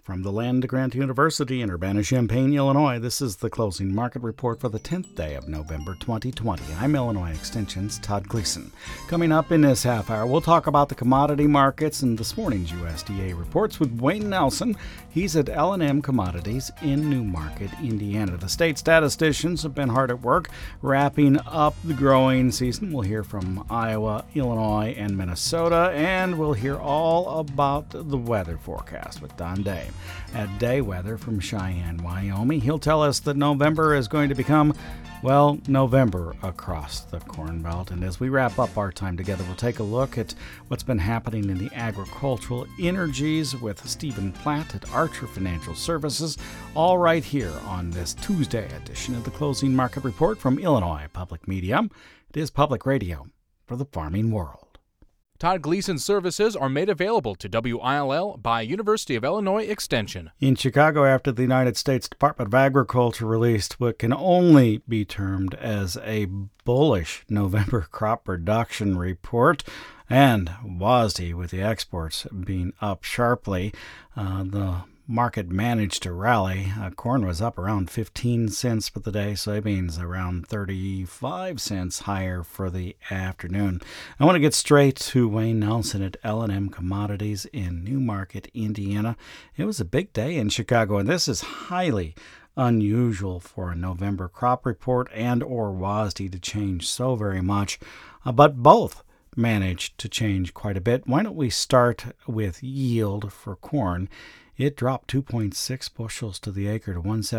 From the land grant University in Urbana-Champaign, Illinois, this is the closing market report for the 10th day of November 2020. I'm Illinois Extension's Todd Gleason. Coming up in this half hour, we'll talk about the commodity markets and this morning's USDA reports with Wayne Nelson. He's at L&M Commodities in Newmarket, Indiana. The state statisticians have been hard at work wrapping up the growing season. We'll hear from Iowa, Illinois, and Minnesota, and we'll hear all about the weather forecast with Don Day. At Day Weather from Cheyenne, Wyoming, he'll tell us that November is going to become, well, November across the Corn Belt. And as we wrap up our time together, we'll take a look at what's been happening in the agricultural energies with Stephen Platt at Archer Financial Services, all right here on this Tuesday edition of the Closing Market Report from Illinois Public Media. It is public radio for the farming world. Todd Gleason services are made available to WILL by University of Illinois Extension. In Chicago, after the United States Department of Agriculture released what can only be termed as a bullish November crop production report, and WASDE with the exports being up sharply, the market managed to rally. Corn was up around 15 cents for the day, soybeans around 35 cents higher for the afternoon. I want to get straight to Wayne Nelson at L&M Commodities in Newmarket, Indiana. It was a big day in Chicago, and this is highly unusual for a November crop report and or WASDE to change so very much, but both managed to change quite a bit. Why don't we start with yield for corn? It dropped 2.6 bushels to the acre to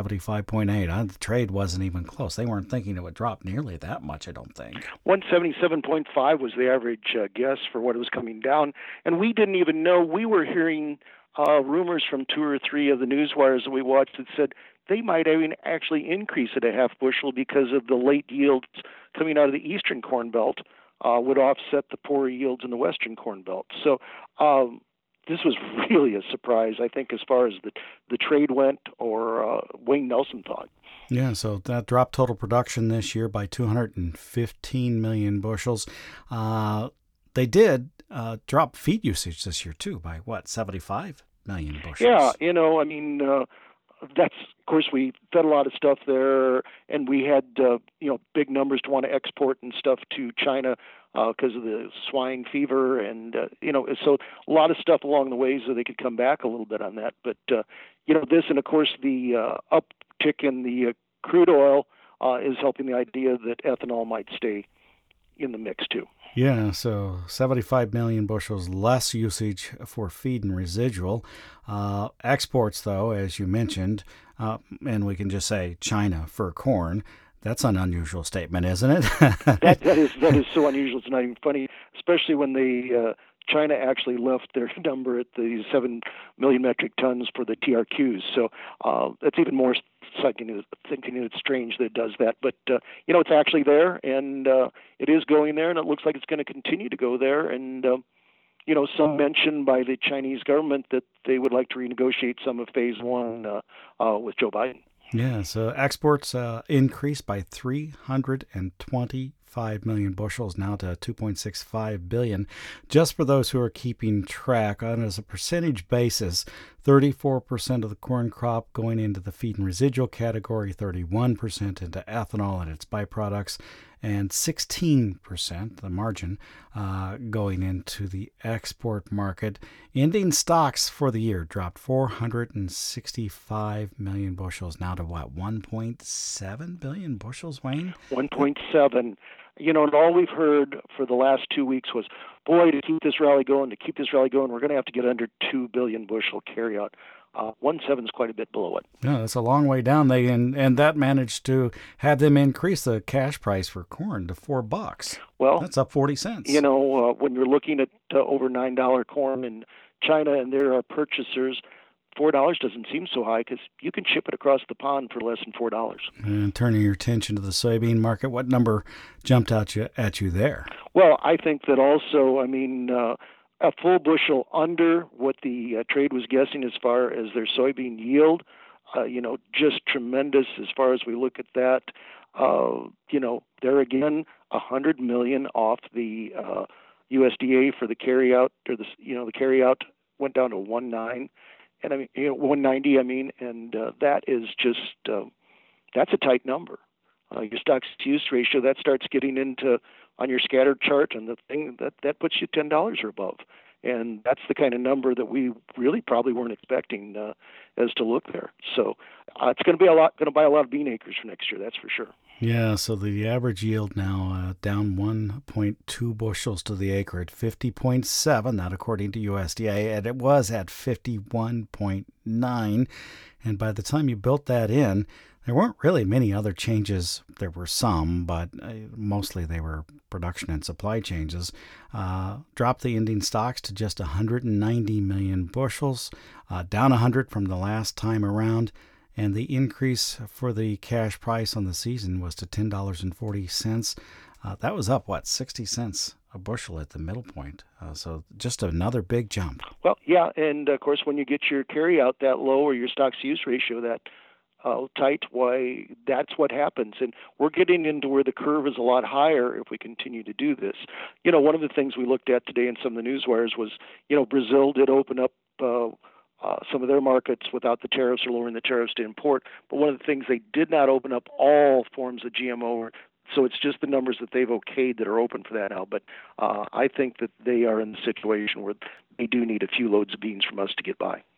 175.8. The trade wasn't even close. They weren't thinking it would drop nearly that much, I don't think. 177.5 was the average guess for what it was coming down. And we didn't even know. We were hearing rumors from two or three of the news wires that we watched that said they might even actually increase it a half bushel because of the late yields coming out of the eastern Corn Belt would offset the poor yields in the western Corn Belt. So this was really a surprise, I think, as far as the trade went, or Wayne Nelson thought. Yeah, so that dropped total production this year by 215 million bushels. They did drop feed usage this year, too, by, 75 million bushels? Yeah, that's, of course, we fed a lot of stuff there, and we had, big numbers to want to export and stuff to China because of the swine fever, and, so a lot of stuff along the way so they could come back a little bit on that. But, this, and of course, the uptick in the crude oil is helping the idea that ethanol might stay in the mix, too. Yeah, so 75 million bushels less usage for feed and residual. Exports, though, as you mentioned, and we can just say China for corn. That's an unusual statement, isn't it? that is so unusual. It's not even funny, especially when China actually left their number at the 7 million metric tons for the TRQs. So that's even more thinking it's strange that it does that. But, it's actually there, and it is going there, and it looks like it's going to continue to go there. And, some mention by the Chinese government that they would like to renegotiate some of Phase 1 with Joe Biden. Yeah, so exports increased by 325 million bushels, now to 2.65 billion. Just for those who are keeping track, on as a percentage basis, 34% of the corn crop going into the feed and residual category, 31% into ethanol and its byproducts, and 16%, the margin, going into the export market. Ending stocks for the year dropped 465 million bushels, now to 1.7 billion bushels, Wayne? 1.7. And all we've heard for the last 2 weeks was, boy, to keep this rally going, we're going to have to get under 2 billion bushel carryout. 1.7 is quite a bit below it. Yeah, that's a long way down. And that managed to have them increase the cash price for corn to $4. Well, that's up 40 cents. When you're looking at over $9 corn in China, and there are purchasers, $4 doesn't seem so high because you can ship it across the pond for less than $4. And turning your attention to the soybean market, what number jumped out at you there? Well, I think that also, a full bushel under what the trade was guessing as far as their soybean yield, just tremendous as far as we look at that. There again, 100 million off the USDA for the carryout, or the carryout went down to 1.9. and 190. And that is just that's a tight number. Your stocks to use ratio, that starts getting into on your scattered chart, and the thing that puts you $10 or above. And that's the kind of number that we really probably weren't expecting as to look there. So it's going to buy a lot of bean acres for next year, that's for sure. Yeah, so the average yield now down 1.2 bushels to the acre at 50.7, that according to USDA, and it was at 51.9. And by the time you built that in, there weren't really many other changes. There were some, but mostly they were production and supply changes. Dropped the ending stocks to just 190 million bushels, down 100 from the last time around. And the increase for the cash price on the season was to $10.40. That was up, 60 cents a bushel at the middle point. So just another big jump. Well, yeah, and of course, when you get your carry out that low or your stocks to use ratio that tight, why, that's what happens. And we're getting into where the curve is a lot higher if we continue to do this. One of the things we looked at today in some of the news wires was, Brazil did open up some of their markets without the tariffs or lowering the tariffs to import. But one of the things, they did not open up all forms of GMO. So it's just the numbers that they've okayed that are open for that now. But I think that they are in the situation where they do need a few loads of beans from us to get by.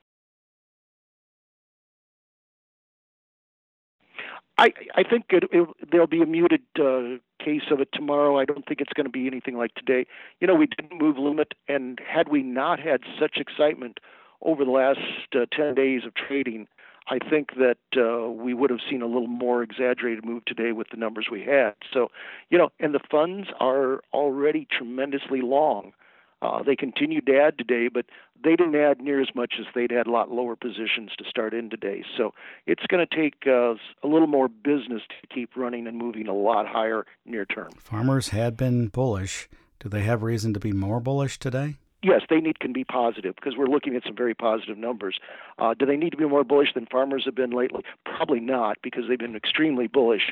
I think there'll be a muted case of it tomorrow. I don't think it's going to be anything like today. We didn't move limit, and had we not had such excitement over the last 10 days of trading, I think that we would have seen a little more exaggerated move today with the numbers we had. So, and the funds are already tremendously long. They continued to add today, but they didn't add near as much as they'd had a lot lower positions to start in today. So it's going to take a little more business to keep running and moving a lot higher near term. Farmers had been bullish. Do they have reason to be more bullish today? Yes, can be positive because we're looking at some very positive numbers. Do they need to be more bullish than farmers have been lately? Probably not, because they've been extremely bullish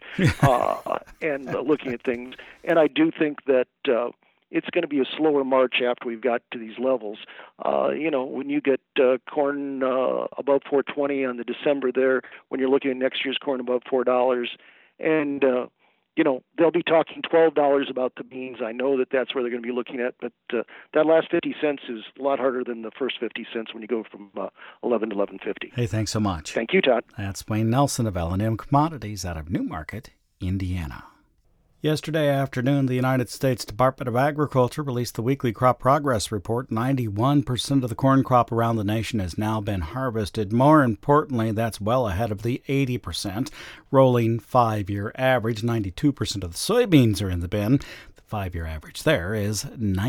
and looking at things. And I do think that it's going to be a slower march after we've got to these levels. When you get corn above $4.20 on the December there, when you're looking at next year's corn above $4, and they'll be talking $12 about the beans. I know that that's where they're going to be looking at, but that last 50 cents is a lot harder than the first 50 cents when you go from 11 to 11.50. Hey, thanks so much. Thank you, Todd. That's Wayne Nelson of L&M Commodities out of Newmarket, Indiana. Yesterday afternoon, the United States Department of Agriculture released the weekly crop progress report. 91% of the corn crop around the nation has now been harvested. More importantly, that's well ahead of the 80% rolling 5-year average. 92% of the soybeans are in the bin. The 5-year average there is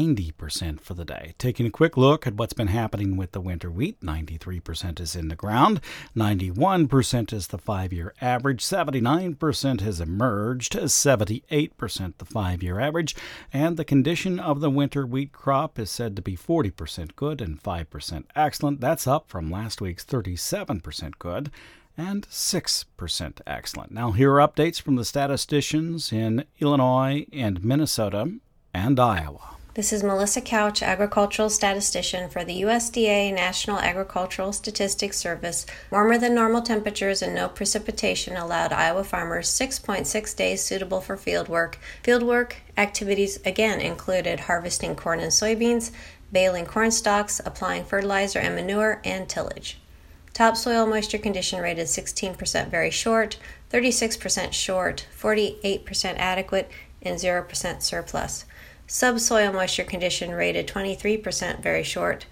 90% for the day. Taking a quick look at what's been happening with the winter wheat, 93% is in the ground, 91% is the 5-year average, 79% has emerged, 78% the 5-year average, and the condition of the winter wheat crop is said to be 40% good and 5% excellent. That's up from last week's 37% good and 6% excellent. Now, here are updates from the statisticians in Illinois and Minnesota and Iowa. This is Melissa Couch, agricultural statistician for the USDA National Agricultural Statistics Service. Warmer than normal temperatures and no precipitation allowed Iowa farmers 6.6 days suitable for field work. Field work activities again included harvesting corn and soybeans, baling corn stalks, applying fertilizer and manure, and tillage. Top soil moisture condition rated 16% very short, 36% short, 48% adequate, and 0% surplus. Subsoil moisture condition rated 23% very short,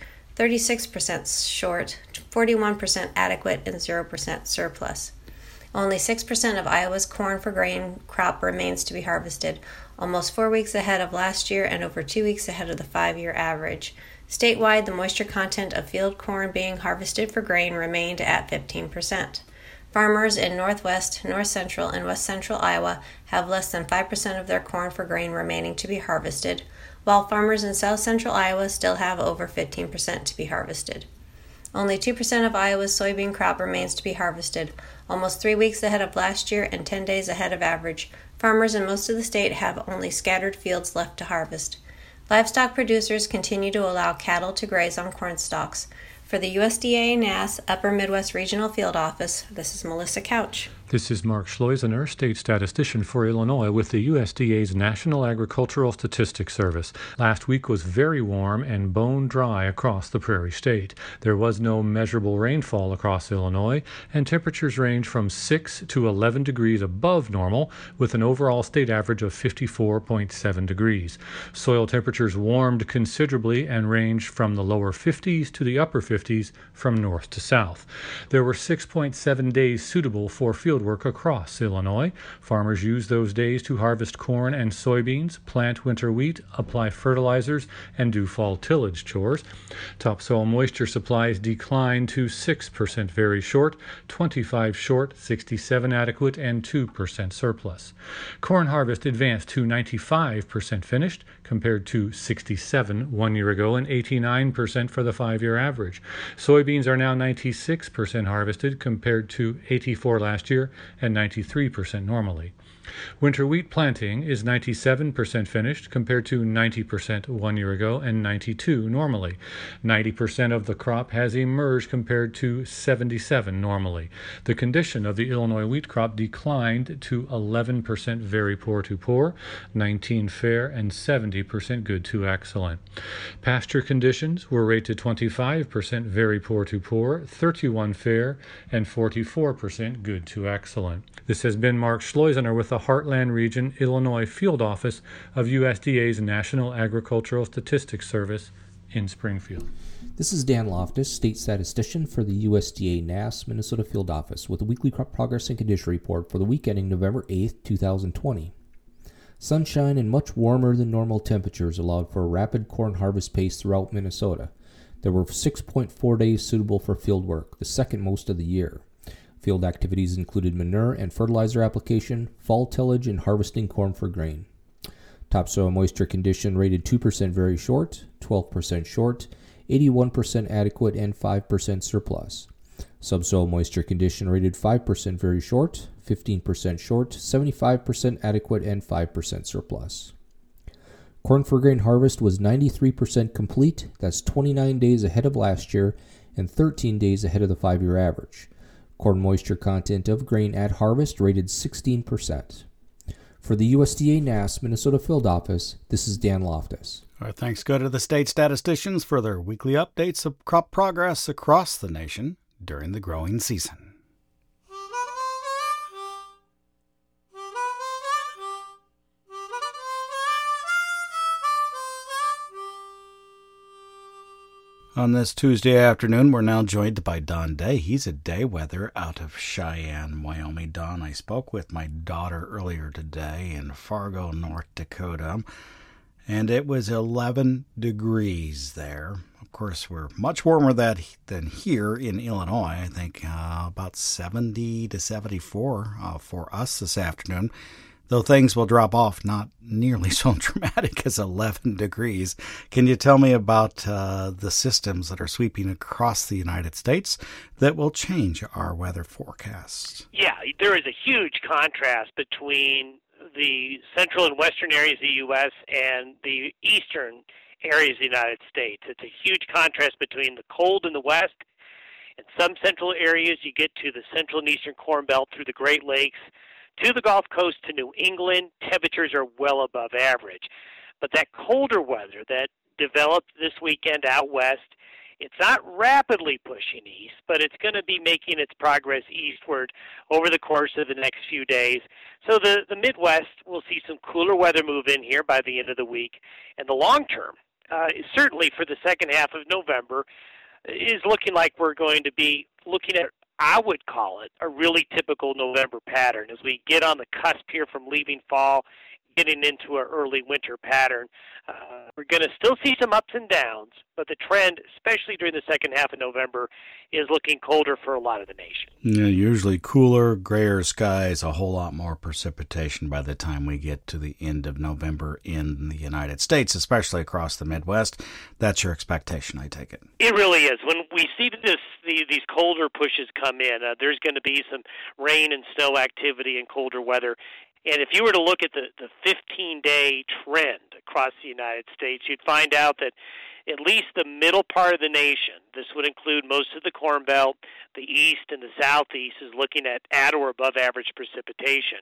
36% short, 41% adequate, and 0% surplus. Only 6% of Iowa's corn for grain crop remains to be harvested, almost 4 weeks ahead of last year and over 2 weeks ahead of the 5-year average. Statewide, the moisture content of field corn being harvested for grain remained at 15%. Farmers in northwest, north central, and west central Iowa have less than 5% of their corn for grain remaining to be harvested, while farmers in south central Iowa still have over 15% to be harvested. Only 2% of Iowa's soybean crop remains to be harvested, almost 3 weeks ahead of last year and 10 days ahead of average. Farmers in most of the state have only scattered fields left to harvest. Livestock producers continue to allow cattle to graze on corn stalks. For For the USDA NASS Upper Midwest Regional Field Office, this is Melissa Couch. This is Mark Schleusener, State Statistician for Illinois with the USDA's National Agricultural Statistics Service. Last week was very warm and bone dry across the Prairie State. There was no measurable rainfall across Illinois, and temperatures range from 6 to 11 degrees above normal, with an overall state average of 54.7 degrees. Soil temperatures warmed considerably and ranged from the lower 50s to the upper 50s from north to south. There were 6.7 days suitable for field work across Illinois. Farmers use those days to harvest corn and soybeans, plant winter wheat, apply fertilizers, and do fall tillage chores. Topsoil moisture supplies declined to 6% very short, 25 short, 67 adequate, and 2% surplus. Corn harvest advanced to 95% finished, compared to 67 1 year ago and 89% for the 5-year average. Soybeans are now 96% harvested, compared to 84 last year and 93% normally. Winter wheat planting is 97% finished, compared to 90% 1 year ago and 92% normally. 90% of the crop has emerged, compared to 77% normally. The condition of the Illinois wheat crop declined to 11% very poor to poor, 19% fair, and 70% good to excellent. Pasture conditions were rated 25% very poor to poor, 31% fair, and 44% good to excellent. This has been Mark Schleusener with the Heartland Region, Illinois Field Office of USDA's National Agricultural Statistics Service in Springfield. This is Dan Loftus, State Statistician for the USDA NASS Minnesota Field Office with a weekly crop progress and condition report for the week ending November 8th, 2020. Sunshine and much warmer than normal temperatures allowed for a rapid corn harvest pace throughout Minnesota. There were 6.4 days suitable for field work, the second most of the year. Field activities included manure and fertilizer application, fall tillage, and harvesting corn for grain. Topsoil moisture condition rated 2% very short, 12% short, 81% adequate, and 5% surplus. Subsoil moisture condition rated 5% very short, 15% short, 75% adequate, and 5% surplus. Corn for grain harvest was 93% complete, that's 29 days ahead of last year and 13 days ahead of the 5-year average. Corn moisture content of grain at harvest rated 16%. For the USDA NASS Minnesota Field Office, this is Dan Loftus. Our thanks go to the state statisticians for their weekly updates of crop progress across the nation during the growing season. On this Tuesday afternoon, we're now joined by Don Day. He's a day weather out of Cheyenne, Wyoming. Don, I spoke with my daughter earlier today in Fargo, North Dakota, and it was 11 degrees there. Of course, we're much warmer than here in Illinois. I think about 70 to 74 for us this afternoon. Though things will drop off not nearly so dramatic as 11 degrees. Can you tell me about the systems that are sweeping across the United States that will change our weather forecast? Yeah, there is a huge contrast between the central and western areas of the U.S. and the eastern areas of the United States. It's a huge contrast between the cold in the west. In some central areas, you get to the central and eastern Corn Belt through the Great Lakes, to the Gulf Coast, to New England, temperatures are well above average. But that colder weather that developed this weekend out west, it's not rapidly pushing east, but it's going to be making its progress eastward over the course of the next few days. So the Midwest will see some cooler weather move in here by the end of the week. And the long term, certainly for the second half of November, is looking like we're going to be looking at, I would call it, a really typical November pattern as we get on the cusp here from leaving fall, getting into an early winter pattern. We're going to still see some ups and downs, but the trend, especially during the second half of November, is looking colder for a lot of the nation. Yeah, usually cooler, grayer skies, a whole lot more precipitation by the time we get to the end of November in the United States, especially across the Midwest. That's your expectation, I take it. It really is. When we see these colder pushes come in, there's going to be some rain and snow activity and colder weather. And if you were to look at the 15-day trend across the United States, you'd find out that at least the middle part of the nation, this would include most of the Corn Belt, the East and the Southeast, is looking at or above average precipitation.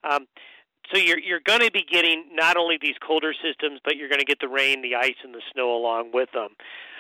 So you're going to be getting not only these colder systems, but you're going to get the rain, the ice, and the snow along with them.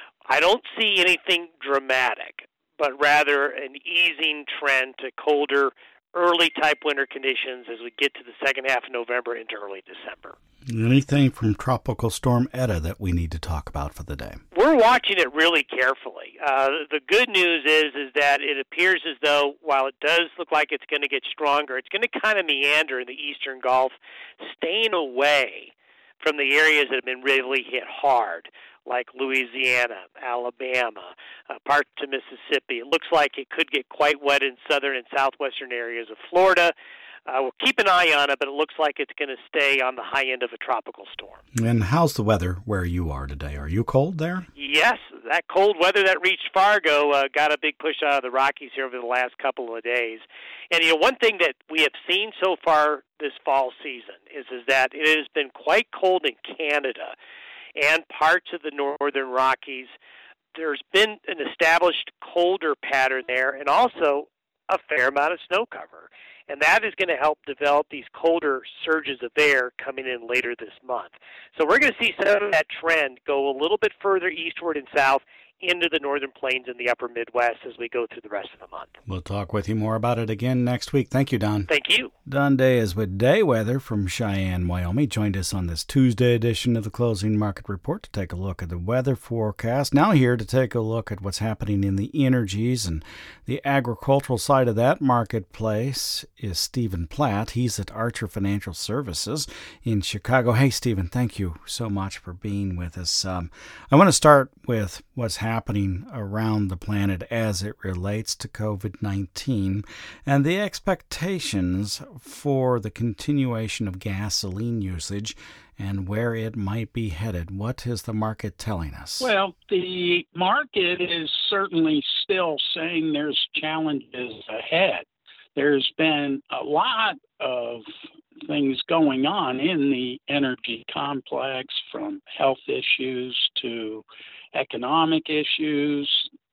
I don't see anything dramatic, but rather an easing trend to colder, early type winter conditions as we get to the second half of November into early December. Anything from Tropical Storm Eta that we need to talk about for the day? We're watching it really carefully. The good news is that it appears as though, while it does look like it's going to get stronger, it's going to kind of meander in the eastern Gulf, staying away from the areas that have been really hit hard, like Louisiana, Alabama, parts of Mississippi. It looks like it could get quite wet in southern and southwestern areas of Florida. We'll keep an eye on it, but it looks like it's going to stay on the high end of a tropical storm. And how's the weather where you are today? Are you cold there? Yes, that cold weather that reached Fargo got a big push out of the Rockies here over the last couple of days. And, one thing that we have seen so far this fall season is that it has been quite cold in Canada and parts of the northern Rockies. There's been an established colder pattern there and also a fair amount of snow cover. And that is going to help develop these colder surges of air coming in later this month. So we're going to see some of that trend go a little bit further eastward and south into the northern plains and the upper Midwest as we go through the rest of the month. We'll talk with you more about it again next week. Thank you, Don. Thank you. Don Day is with Day Weather from Cheyenne, Wyoming. Joined us on this Tuesday edition of the Closing Market Report to take a look at the weather forecast. Now here to take a look at what's happening in the energies and the agricultural side of that marketplace is Stephen Platt. He's at Archer Financial Services in Chicago. Hey, Stephen, thank you so much for being with us. I want to start with what's happening around the planet as it relates to COVID-19 and the expectations for the continuation of gasoline usage and where it might be headed. What is the market telling us? Well, the market is certainly still saying there's challenges ahead. There's been a lot of things going on in the energy complex, from health issues to economic issues,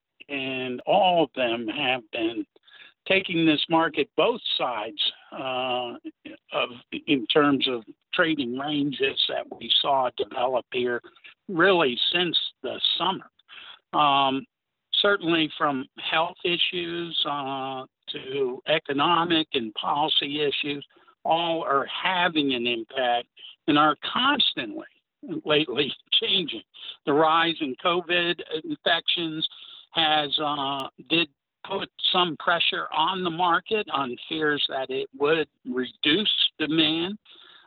and all of them have been taking this market, both sides, in terms of trading ranges that we saw develop here really since the summer. Certainly from health issues to economic and policy issues, all are having an impact and are constantly lately changing. The rise in COVID infections did put some pressure on the market on fears that it would reduce demand.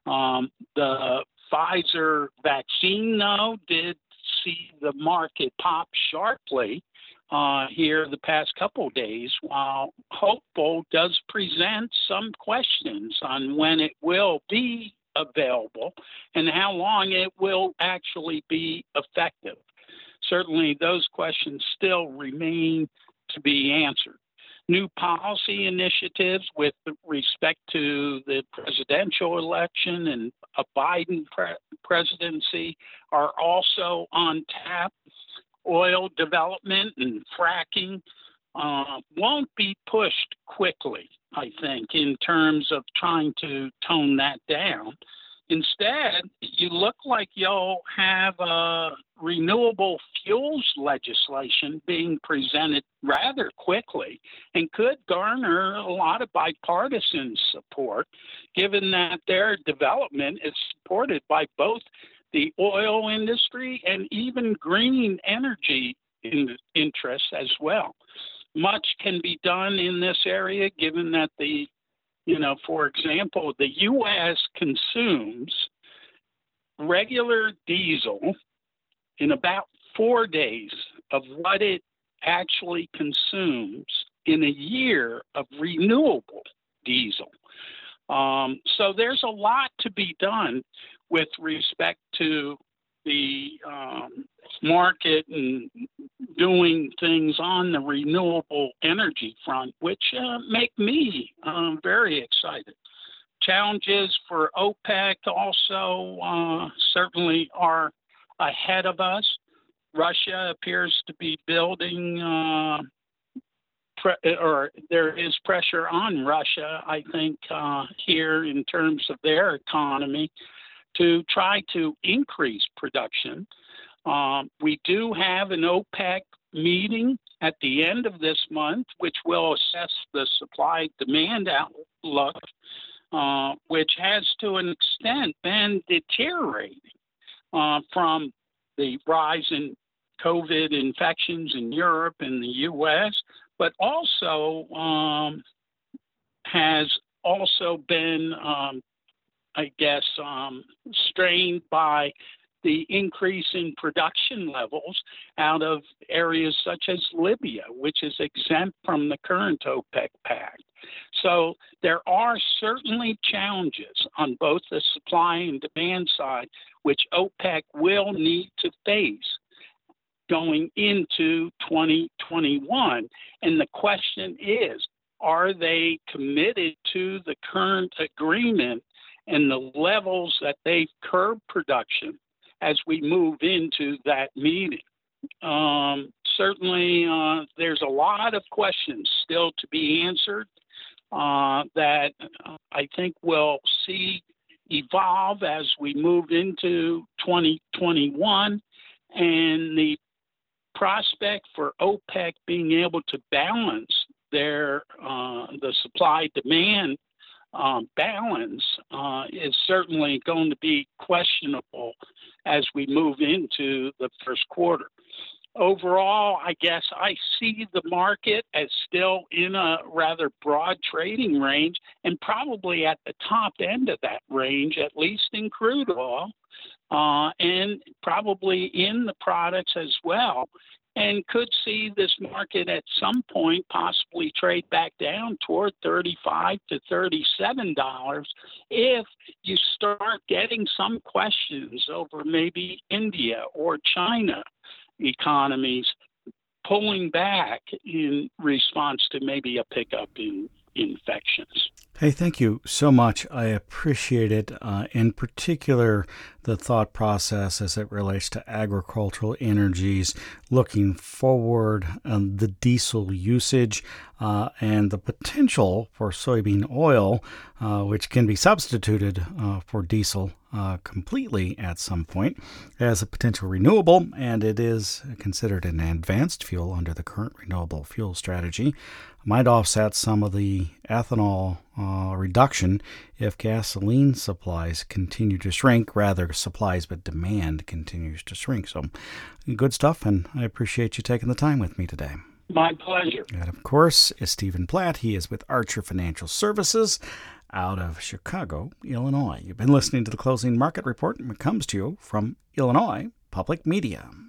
The Pfizer vaccine, though, did see the market pop sharply here the past couple of days, while hopeful does present some questions on when it will be available and how long it will actually be effective. Certainly those questions still remain to be answered. New policy initiatives with respect to the presidential election and a Biden presidency are also on tap. Oil development and fracking won't be pushed quickly, I think, in terms of trying to tone that down. Instead, you look like you'll have renewable fuels legislation being presented rather quickly and could garner a lot of bipartisan support, given that their development is supported by both the oil industry and even green energy interests as well. Much can be done in this area, given that for example, the U.S. consumes regular diesel in about 4 days of what it actually consumes in a year of renewable diesel. So there's a lot to be done with respect to the market and doing things on the renewable energy front, which make me very excited. Challenges for OPEC also certainly are ahead of us. Russia appears to be building, or there is pressure on Russia, I think, here in terms of their economy to try to increase production. We do have an OPEC meeting at the end of this month, which will assess the supply-demand outlook, which has to an extent been deteriorating from the rise in COVID infections in Europe and the U.S., but also has also been, strained by the increase in production levels out of areas such as Libya, which is exempt from the current OPEC pact. So there are certainly challenges on both the supply and demand side, which OPEC will need to face going into 2021. And the question is, are they committed to the current agreement and the levels that they've curbed production as we move into that meeting? Certainly, there's a lot of questions still to be answered that I think we'll see evolve as we move into 2021, and the prospect for OPEC being able to balance their the supply-demand balance is certainly going to be questionable as we move into the first quarter. Overall, I guess I see the market as still in a rather broad trading range and probably at the top end of that range, at least in crude oil, and probably in the products as well, and could see this market at some point possibly trade back down toward $35 to $37 if you start getting some questions over maybe India or China economies pulling back in response to maybe a pickup in infections. Hey, thank you so much. I appreciate it. In particular, the thought process as it relates to agricultural energies, looking forward, the diesel usage, and the potential for soybean oil, which can be substituted for diesel completely at some point as a potential renewable, and it is considered an advanced fuel under the current renewable fuel strategy. Might offset some of the ethanol reduction if gasoline supplies continue to shrink, rather supplies, but demand continues to shrink. So good stuff, and I appreciate you taking the time with me today. My pleasure. And of course, is Stephen Platt. He is with Archer Financial Services out of Chicago, Illinois. You've been listening to the Closing Market Report, and it comes to you from Illinois Public Media.